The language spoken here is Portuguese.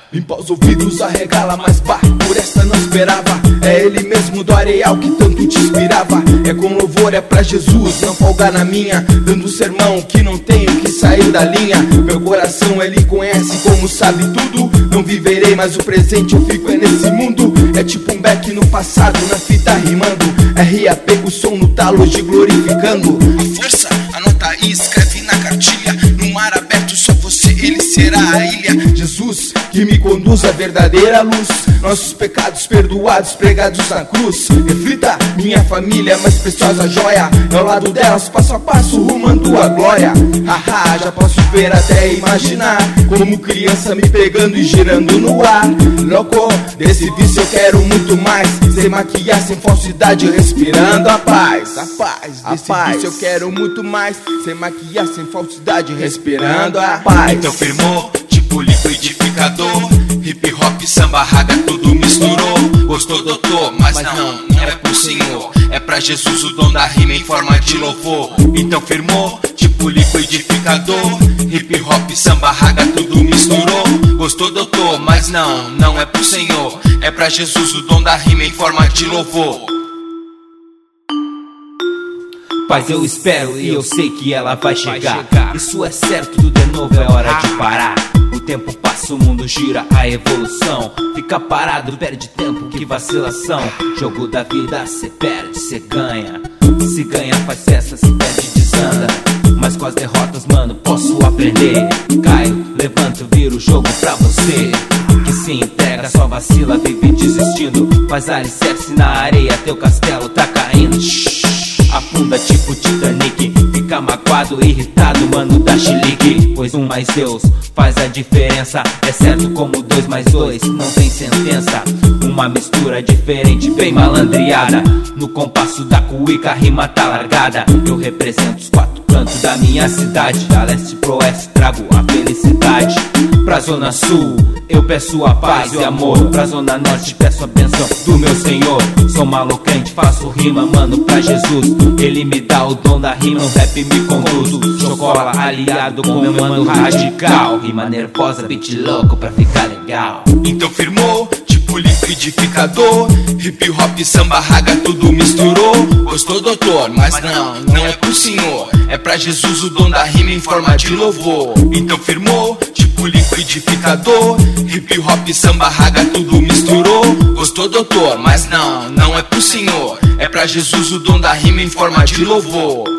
limpa os ouvidos, arregala, mas pá, por esta não esperava. É ele mesmo do areal que tanto te inspirava. É com louvor, é pra Jesus, não folga na minha, dando sermão que não tenho que sair da linha. Meu coração ele conhece como sabe tudo. Não viverei mais o presente, eu fico nesse mundo. É tipo um back no passado, na fita rimando. RAP com o som no talo, hoje glorificando. A força, anota aí, escreve na cartilha. No mar aberto só você, ele será a ilha. Jesus, que me conduz à verdadeira luz. Nossos pecados perdoados, pregados na cruz. Reflita, minha família, mais preciosa joia. Ao lado delas, passo a passo, rumando a glória. Haha, já posso ver até imaginar como criança me pegando e girando no ar. Louco, desse vício eu quero muito mais. Sem maquiar, sem falsidade, respirando a paz. A paz, desse vício eu quero muito mais. Sem maquiar, sem falsidade, respirando a paz. Então firmou, tipo liquidificador. Hip hop, samba, raga, tudo misturou. Gostou, doutor, mas não é pro senhor. É pra Jesus o dom da rima em forma de louvor. Então firmou, tipo liquidificador. Hip hop, samba, raga, tudo misturou. Gostou, doutor, mas não é pro senhor. É pra Jesus o dom da rima em forma de louvor. Paz eu espero e eu sei que ela vai chegar. Isso é certo, tudo é novo, é hora de parar. O tempo passa, o mundo gira, a evolução. Fica parado, perde tempo, que vacilação. Jogo da vida, cê perde, cê ganha. Se ganha faz festa, se perde desanda. Mas com as derrotas, mano, posso aprender. Caio, levanto, viro o jogo pra você. Que se entrega, só vacila, vive desistindo. Faz alicerce na areia, teu castelo tá caindo. Afunda tipo Titanic. Fica magoado, irritado, mano, dá chilique. Pois 1 mais Deus faz a diferença. É certo como 2 mais 2, não tem sentença. Uma mistura diferente, bem malandreada. No compasso da cuíca, a rima tá largada. Eu represento os 4 cantos da minha cidade. Da leste pro oeste trago a felicidade. Pra zona sul eu peço a paz e amor. Pra zona norte peço a bênção do meu Senhor. Sou malucante, faço rima, mano, pra Jesus. Ele me dá o dom da rima, no rap me conduz. Chocola aliado com meu mano radical. Rima nervosa, beat louco pra ficar legal. Então firmou, tipo liquidificador. Hip hop, samba, raga, tudo misturou. Gostou, doutor, mas não é pro senhor. É pra Jesus o dom da rima em forma de louvor. Então firmou, tipo liquidificador. Hip hop, samba, raga, tudo misturou. Gostou, doutor, mas não é pro senhor. É pra Jesus o dom da rima em forma de louvor.